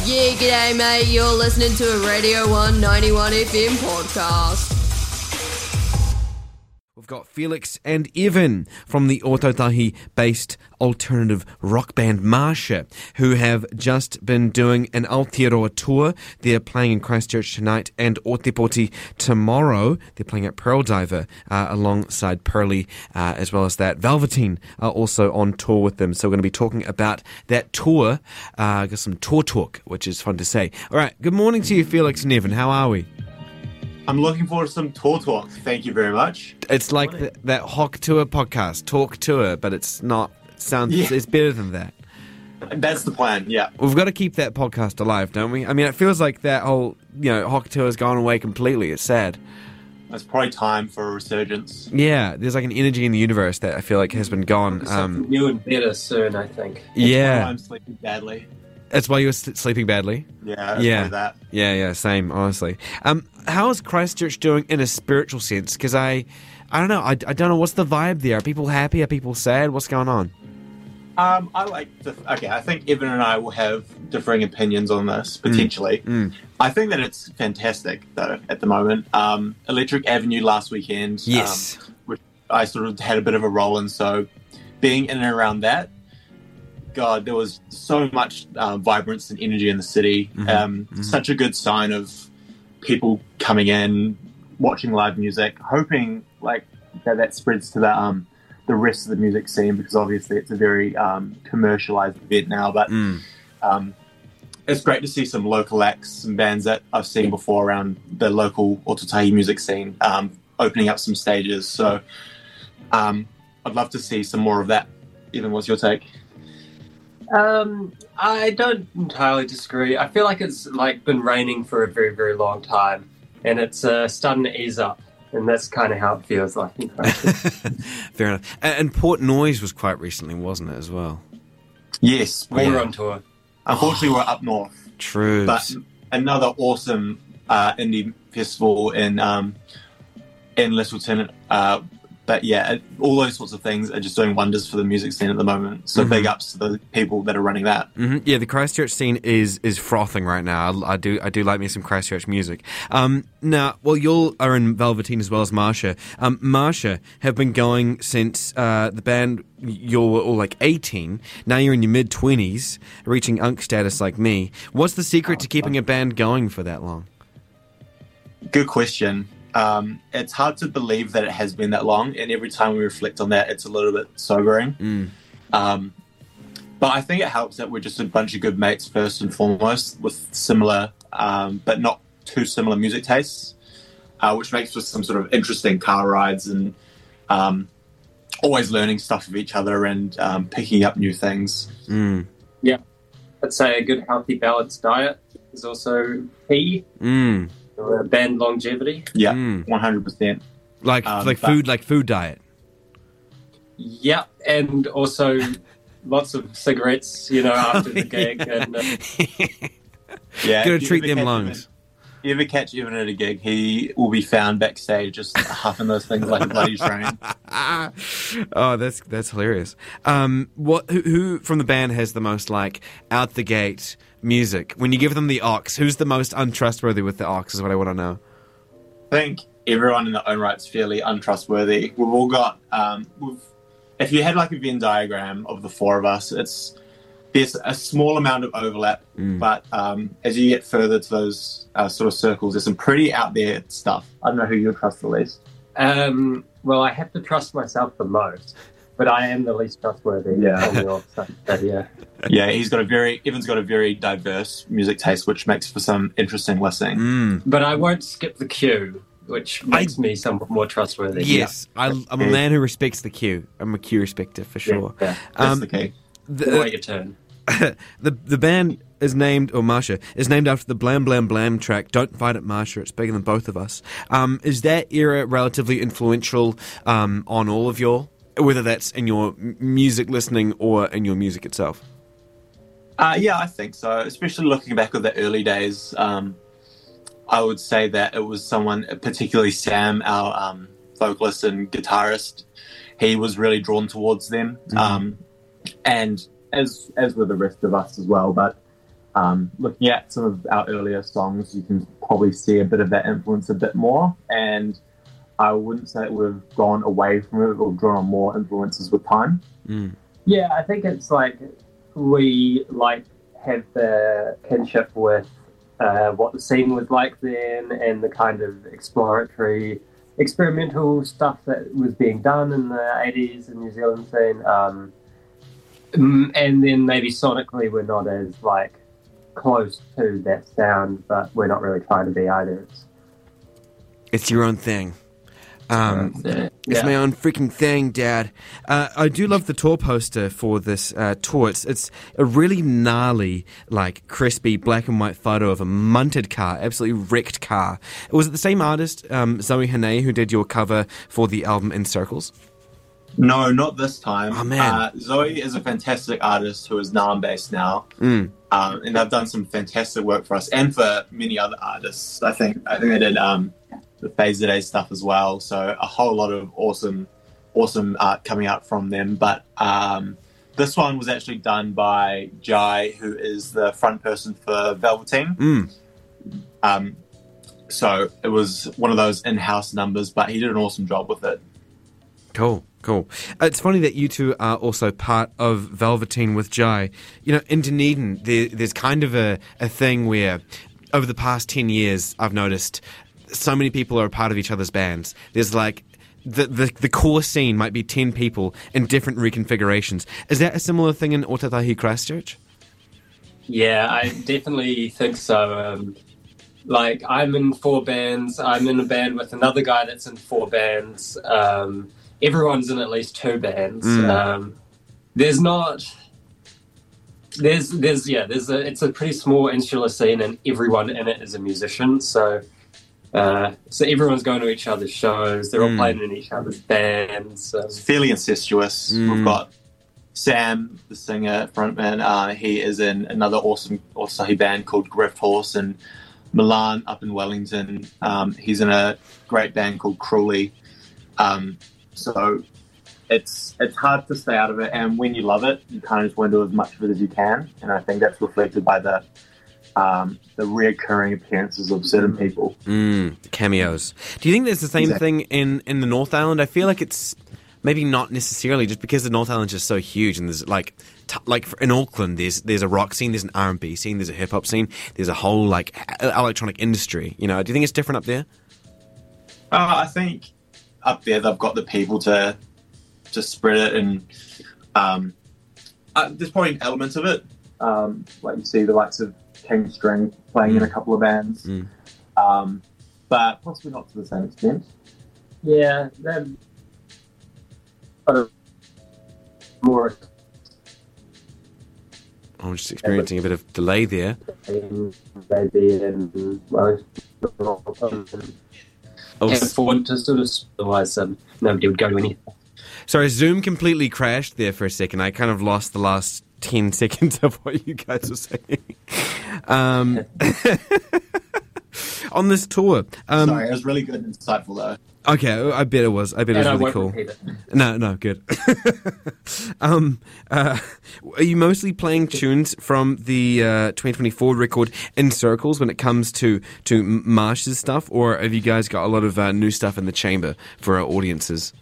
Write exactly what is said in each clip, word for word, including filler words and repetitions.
Yeah, g'day mate, you're listening to a Radio one ninety-one F M podcast. We've got Felix and Evan from the Ōtautahi-based alternative rock band Marsha, who have just been doing an Aotearoa tour. They're playing in Christchurch tonight and Ōtepoti tomorrow. They're playing at Pearl Diver uh, alongside Pearly, uh, as well as that. Velveteen are also on tour with them, so we're going to be talking about that tour. Uh, got some tour talk, which is fun to say. All right, good morning to you, Felix and Evan. How are we? I'm looking forward to some tour talk. Thank you very much. It's like the, that Hawk Tour podcast, Talk Tour, but it's not. It sounds Yeah. It's better than that. That's the plan, yeah. We've got to keep that podcast alive, don't we? I mean, it feels like that whole, you know, Hawk Tour has gone away completely. It's sad. It's probably time for a resurgence. Yeah, there's like an energy in the universe that I feel like has been gone. Something Um, new and better soon, I think. yeah, I'm sleeping badly. that's why you were s- sleeping badly. Yeah, it's Yeah. probably that. Yeah, yeah, same, honestly. Um, how is Christchurch doing in a spiritual sense? Because I, I don't know. I, I don't know. What's the vibe there? Are people happy? Are people sad? What's going on? Um, I like the, okay, I think Evan and I will have differing opinions on this, potentially. Mm. I think that it's fantastic, though, at the moment. Um, Electric Avenue last weekend, Yes. um, which I sort of had a bit of a role in, so being in and around that, God, there was so much uh, vibrance and energy in the city. Mhm, Um, mhm. Such a good sign of people coming in, watching live music, hoping like that that spreads to the um, the rest of the music scene, because obviously it's a very um, commercialized event now. But Mm. um, it's great to see some local acts, some bands that I've seen before around the local Ōtautahi music scene, um, opening up some stages. So um, I'd love to see some more of that. Evan, what's your take? Um, I don't entirely disagree. I feel like it's like been raining for a very, very long time, and it's uh, starting to ease up, and that's kind of how it feels like in Christchurch. Fair enough. And, and Port Noise was quite recently, wasn't it, as well? Yes, We we were on tour. unfortunately we're up north. True. But another awesome uh, indie festival in um, in Littleton. Uh, but yeah, it, all those sorts of things are just doing wonders for the music scene at the moment. So Mhm. big ups to the people that are running that. hmm Yeah, the Christchurch scene is is frothing right now. I, I do I do like me some Christchurch music. Um, now, well, you all are in Velveteen as well as Marsha. Um, Marsha have been going since uh, the band. You're all like eighteen. Now you're in your mid twenties, reaching unk status like me. What's the secret to keeping a band going for that long? Good question. Um, it's hard to believe that it has been that long, and every time we reflect on that, it's a little bit sobering. Mm. Um, but I think it helps that we're just a bunch of good mates first and foremost, with similar, um, but not too similar music tastes, uh, which makes for some sort of interesting car rides and um, always learning stuff of each other and um, picking up new things. Mm. I'd say a good, healthy, balanced diet is also key Mm. for band longevity. Yeah, Mm. one hundred percent. Like Um, like but- food like food diet. Yep, and also lots of cigarettes, you know, after the gig. And uh, Yeah, Gotta if you treat ever them catch lungs. Evan- if you ever catch Evan at a gig, he will be found backstage just huffing those things like a bloody train. Oh, that's that's hilarious. Um, what who, who from the band has the most like out the gate music? When you give them the aux, who's the most untrustworthy with the aux? Is what I want to know. I think everyone in their own right's fairly untrustworthy. We've all got, um, we've, if you had like a Venn diagram of the four of us, it's there's a small amount of overlap, Mm. but um, as you get further to those uh, sort of circles, there's some pretty out there stuff. I don't know who you trust the least. um, well, I have to trust myself the most, but I am the least trustworthy. Yeah. on the off side, so, yeah. Yeah, he's got a very, Evan's got a very diverse music taste, which makes for some interesting listening. Mm. But I won't skip the queue, which makes me somewhat more trustworthy. Yes, I, I'm a man who respects the queue. I'm a queue respecter for Yeah, sure. yeah. That's Um, the key. Then wait the, your turn. the the band is named, or Marsha is named after the Blam Blam Blam track. Don't fight it, Marsha. It's bigger than both of us. Um, is that era relatively influential um, on all of your, whether that's in your m- music listening or in your music itself? Uh, yeah, I think so. Especially looking back at the early days, um, I would say that it was someone, particularly Sam, our um, vocalist and guitarist. He was really drawn towards them, Mhm. um, and as as were the rest of us as well. But um, looking at some of our earlier songs, you can probably see a bit of that influence a bit more. And I wouldn't say that we've gone away from it or drawn on more influences with time. Mm. Yeah, I think it's like we like have the kinship with uh, what the scene was like then and the kind of exploratory, experimental stuff that was being done in the eighties in New Zealand scene. Um, and then maybe sonically we're not as like close to that sound, but we're not really trying to be either. It's, It's your own thing. Um, yeah. It's my own freaking thing, Dad. Uh, I do love the tour poster for this uh, tour. It's, it's a really gnarly, like, crispy black and white photo of a munted car, absolutely wrecked car. Was it the same artist, um, Zoe Hane, who did your cover for the album In Circles? No, not this time. Oh, man. Uh, Zoe is a fantastic artist who is Naarm-based now. Mm. Um, and they've done some fantastic work for us and for many other artists. I think I think they did um, the Phase Day stuff as well. So a whole lot of awesome, awesome art coming out from them. But um, this one was actually done by Jai, who is the front person for Velveteen. Mm. Um, so it was one of those in-house numbers, but he did an awesome job with it. Cool, cool. Uh, It's funny that you two are also part of Velveteen with Jai. You know, in Dunedin, there, there's kind of a, a thing where over the past ten years, I've noticed so many people are a part of each other's bands. There's like, the, the, the core scene might be ten people in different reconfigurations. Is that a similar thing in Ōtautahi Christchurch? Yeah, I definitely think so. Um, like, I'm in four bands. I'm in a band with another guy that's in four bands. Um, everyone's in at least two bands. Mm. Um, there's not... There's, there's, yeah, there's a, it's a pretty small insular scene and everyone in it is a musician. So, uh, so everyone's going to each other's shows. They're all Mm. playing in each other's bands. Um, It's fairly incestuous. Mm. We've got Sam, the singer, frontman. Uh, he is in another awesome Ōtautahi band called Grift Horse, and Milan up in Wellington. Um, he's in a great band called Cruelly. Um, so it's it's hard to stay out of it, and when you love it, you kind of just want to do as much of it as you can. And I think that's reflected by the um, the reoccurring appearances of certain people. Mm, the cameos. Do you think there's the same Exactly. thing in, in the North Island? I feel like it's maybe not necessarily, just because the North Island's just so huge, and there's like t- like for, in Auckland, there's there's a rock scene, there's an R and B scene, there's a hip hop scene, there's a whole like e- electronic industry. You know, do you think it's different up there? Uh, I think up there they've got the people to to spread it, and um, uh, there's probably an element of it. Um, like you see the likes of King String playing in a couple of bands, Mm. um, but possibly not to the same extent. yeah, they're sort of more I'm just experiencing a bit of delay there. maybe in most Oh, can s- afford to sort of, otherwise um, nobody would go to anything. sorry, Zoom completely crashed there for a second. I kind of lost the last ten seconds of what you guys were saying. Um, on this tour, um, Sorry, it was really good and insightful though. okay, I bet it was. I bet And it I was really won't cool. repeat it. No, no, good. um, uh, are you mostly playing tunes from the uh, twenty twenty-four record In Circles when it comes to to Marsh's stuff, or have you guys got a lot of uh, new stuff in the chamber for our audiences?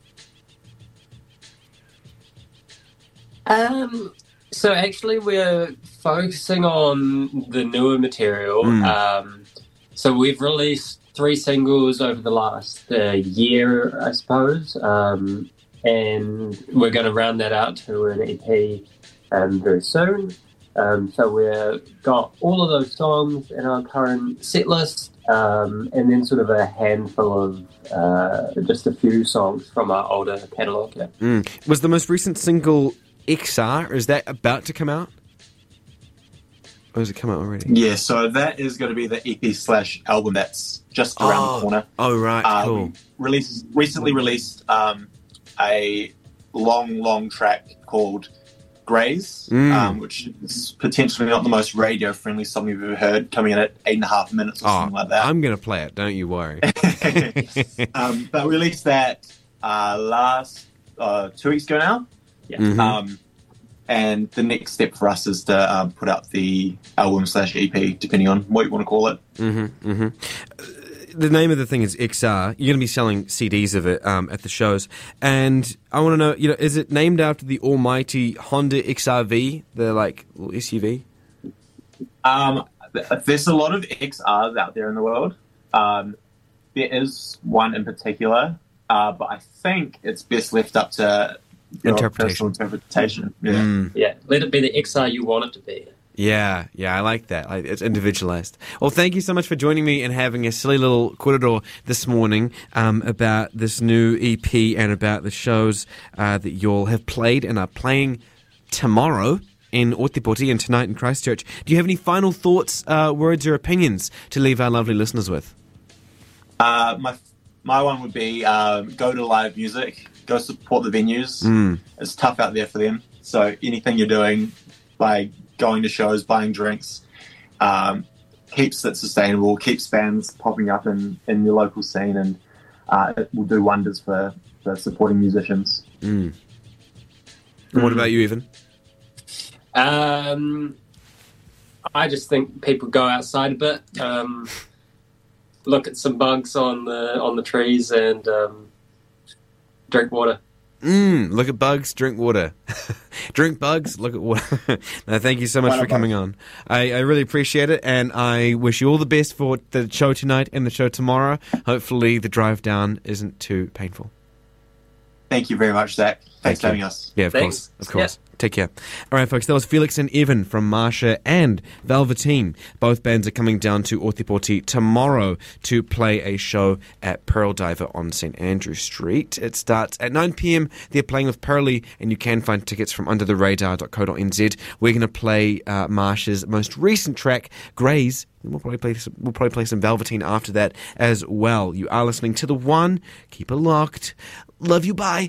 Um, so actually, we're focusing on the newer material. Mm. Um, so we've released three singles over the last uh, year, I suppose, um, and we're going to round that out to an E P um, very soon. Um, so we've got all of those songs in our current set list, um, and then sort of a handful of uh, just a few songs from our older catalogue. Yeah. Mm. Was the most recent single X R? Or is that about to come out? Or has it come out already? Yeah, so that is going to be the E P slash album that's just around Oh. the corner. Oh, right, Uh, cool. we released, recently released um, a long, long track called Graze, Mm. um, which is potentially not the most radio-friendly song you've ever heard, coming in at eight and a half minutes or Oh, something like that. I'm going to play it, don't you worry. um, but we released that uh, last uh, two weeks ago now. Yeah. Mhm. Um, and the next step for us is to um, put out the album slash E P, depending on what you want to call it. Mm-hmm, mm-hmm. The name of the thing is X R. You're going to be selling C Ds of it um, at the shows, and I want to know, you know, is it named after the almighty Honda X R V, the like little S U V? Um, there's a lot of X Rs out there in the world. Um, there is one in particular, uh, but I think it's best left up to your Interpretation. personal interpretation. Yeah. Mm. Yeah, let it be the X R you want it to be. Yeah, yeah, I like that. Like, it's individualized. Well, thank you so much for joining me and having a silly little korero this morning um, about this new E P and about the shows uh, that you'll have played and are playing tomorrow in Otepoti and tonight in Christchurch. Do you have any final thoughts, uh, words or opinions to leave our lovely listeners with? Uh, my my one would be um, go to live music, go support the venues. Mm. It's tough out there for them. So anything you're doing, by going to shows, buying drinks, um, keeps it sustainable, keeps bands popping up in, in your local scene, and uh, it will do wonders for, for supporting musicians. Mm. And what about you, Evan? Um, I just think people go outside a bit, um, look at some bugs on the on the trees, and um, drink water. Mm, look at bugs, drink water. Drink bugs, look at water. No, thank you so much for coming on. I, I really appreciate it, and I wish you all the best for the show tonight and the show tomorrow. Hopefully the drive down isn't too painful. Thank you very much, Zach. Thanks Thank for having you. us. Yeah, of Thanks. course, of course. Yeah. Take care. All right, folks, that was Felix and Evan from Marsha and Velveteen. Both bands are coming down to Otepoti tomorrow to play a show at Pearl Diver on St Andrew Street. It starts at nine p.m. They're playing with Pearly, and you can find tickets from under the radar dot co dot n z. We're going to play uh, Marsha's most recent track, Graze. We'll probably play some, we'll probably play some Velveteen after that as well. You are listening to The One. Keep it locked. Love you. Bye.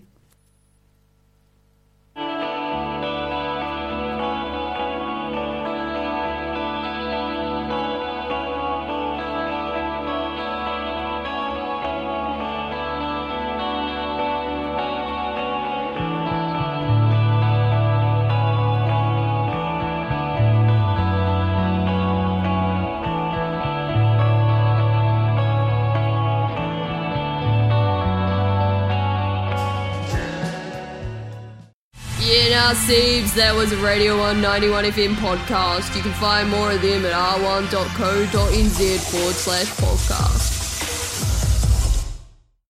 Yeah, now, Siebes, that was a Radio one ninety-one F M podcast. You can find more of them at r one dot co dot n z forward slash podcast.